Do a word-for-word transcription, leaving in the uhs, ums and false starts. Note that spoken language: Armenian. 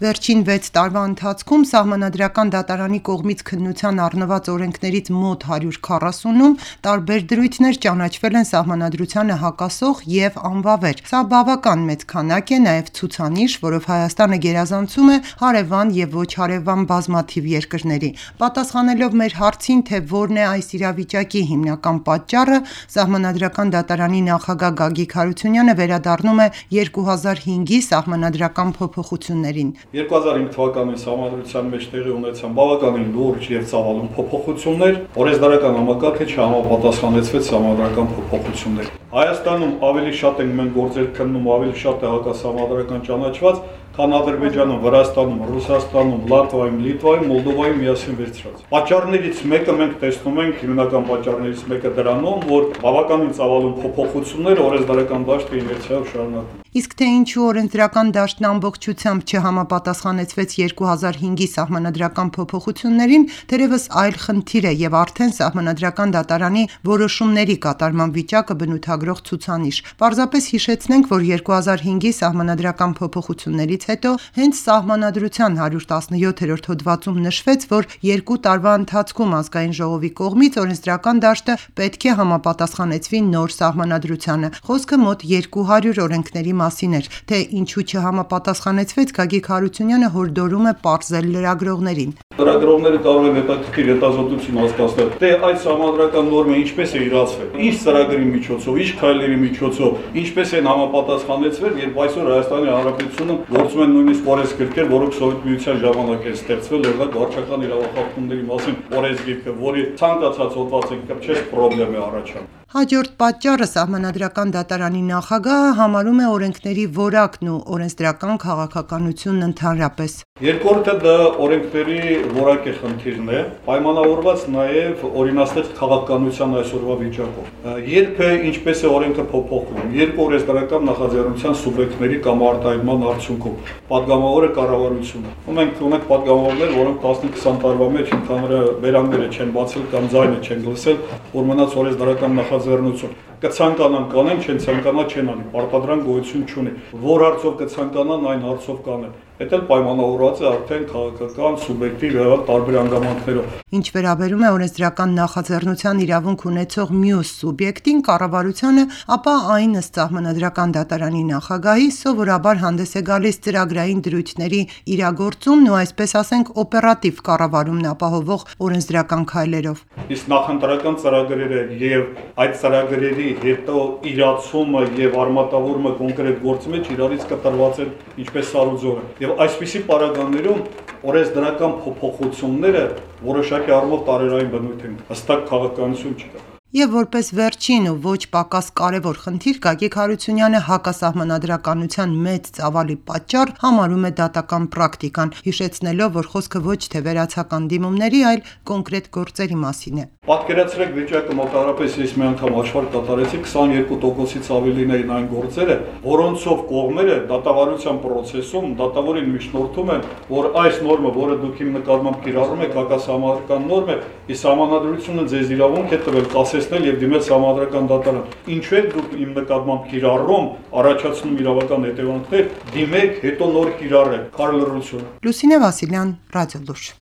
Վերջին վեց տարվա ընթացքում Սահմանադրական դատարանի կողմից քննության առնված օրենքներից մոտ հարյուր քառասունում տարբեր դրույթներ ճանաչվել են Սահմանադրությանը հակասող և անվավեր: Սա բավական մեծ քանակ է, նաև ցուցանիշ, որով Հայաստանը գերազանցում է հարևան և ոչ հարևան բազմաթիվ երկրների: Պատասխանելով մեր հարցին, թե որն է այս իրավիճակի հիմնական պատճառը, Սահմանադրական դատարանի նախագահ Գագիկ Հարությունյանը վերադառնում է երկու հազար հինգի սահմանադրական փոփոխություններին: երկու հազար հինգ թվականի Սահմանադրության մեջ տեղի ունեցան բավականին լուրջ և ծավալուն փոփոխություններ, օրենսդրական համակարգը չհամապատասխանեցվեց սահմանադրական փոփոխություններին: Հայաստանում ավելի շատ ենք մենք գործեր քննում, ավելի շատ է հակասահմանադրական ճանաչված, քան Ադրբեջանում, Վրաստանում, Ռուսաստանում, Լատվիայում, Լիտվայում, Մոլդովայում միասին վերցրած: Պատճառներից մեկը մենք տեսնում ենք, հիմնական պատճառներից մեկը դրանում, որ բավականին ծավալուն փոփոխությունները օրենսդրական դաշտը իներցիայով շարունակվում: Իսկ թե ինչու օրենսդրական դաշտն ամբողջությամբ չհամապատասխանեցվեց երկու հազար հինգի սահմանադրական փոփոխություններին, թերևս այլ խնդիր է և արդեն Սահմանադրական դատարանի որոշումների կատարման վիճակը բնութագրող ցուցանիշ: Պարզապես հիշեցնենք, որ երկու հազար հինգի սահմանադրական փոփոխություններից հետո հենց Սահմանադրության հարյուր տասնյոթերորդ հոդվածում նշվեց, որ երկու տարվա ընթացքում Ազգային ժողովի կողմից օրենսդրական դաշտը պետք է համապատասխանեցվի նոր Սահմանադրությանը: Խոսքը մոտ երկու հարյուր օրենքների մասին էր: Թե ինչու չհամապատասխանեցվեց, Գագիկ Հարությունյանը հորդորում է պարզել լրագրողներին: Լրագրողները կարող են հետաքրքիր հետազոտություն անցկացնել, թե այդ սահմանադրական նորմը ինչպես է իրացվել, ինչ ծրագրի միջոցով, ինչ քայլերի միջոցով, ինչպես են համապատասխանեցվել, երբ այսօր Հայաստանի Հանրապետությունում գործում են նույնիսկ օրենսգիրքեր, որոնք Սովետ Միության ժամանակ են ստեղծվել, օրինակ վարչական իրավախախտումների մասին օրենսգիրքը, որի ցանկացած հոդված կպչես պրոբլեմ է առաջանում: Հաջորդ պատճառը Սահմանադրական դատարանի նախագահը համարում է օրենքների որակն ու օրենսդրական քաղաքականությունն ընդհանրապես: Երկրորդը դա օրենքների որակի խնդիրն է, պայմանավորված նաև օրինաչափ քաղաքականության այսօրվա վիճակով: Երբ է, ինչպես է օրենքը փոփոխվում, երբ օրենսդրական նախաձեռնության սուբյեկտների կամ արտահայտման արդյունքում, պատգամավորը կառավարությունն է: Մենք ունենք պատգամավորներ, որոնք տասնինը քսան տարվա մեջ ընդհանուր բերանները չեն բացել կամ ձայնը չեն լսել, որ մնաց օրենսդրական նախաձեռնություն: Կցանկանան կանեն, չեն ցանկանա չեն անի, պարտադրանք գոյություն չունի: Որ հարցով կցանկանան, այն հարցով կանեն: Դա էլ պայմանավորված է արդեն քաղաքական սուբյեկտի տարբեր հանգամանքներով: Ինչ վերաբերում է օրենսդրական նախաձեռնության իրավունք ունեցող մյուս սուբյեկտին՝ կառավարությանը, ապա այն, ըստ Սահմանադրական դատարանի նախագահի, սովորաբար հանդես է գալիս ծրագրային դրույթների իրագործումն ու, այսպես ասենք, օպերատիվ կառավարումն ապահովող օրենսդրական քայլերով: Իսկ նախընտրական ծրագրերը և այդ ծրագրերի հետո իրացումը և արմատավորումը կոնկրետ գործի մեջ իրարից կտրված են ինչպես սար ու ձորը: Եվ այսպիսի պարագաներում օրենսդրական փոփոխությունները որոշակի առումով տարերային բնույթ են, հստակ քաղաքականություն չկա: Եվ որպես վերջին ու ոչ պակաս կարևոր խնդիր, Գագիկ Հարությունյանը հակասահմանադրականության մեծ ծավալի պատճառ համարում է դատական պրակտիկան, հիշեցնելով, որ խոսքը ոչ թե վերացական դիմումների, այլ կոնկրետ գործերի մասին է: Պատկերացրեք վիճակը, մոտավորապես ես մի անգամ հաշվարկ կատարեցի, քսաներկու տոկոսից ավելին էին այն գործերը, որոնցով կողմերը դատավարության պրոցեսում դատավորին միջնորդում են, որ այս նորմը, որը դուք իմ նկատմամբ կիրառում եք, հակասահմանադրական նորմ է, իսկ Սահմանադրությունը ձեզ իրավունք է տվել կասեցնել և դիմել Սահմանադրական դատարան: Ինչու եք դուք իմ նկատմամբ կիրառում, առաջացնում իրավական հետևանքներ, դիմեք, հետո նոր կիրառեք: Քար լռություն: Լուսինե Վասիլյան, Ռադիոլուրջ: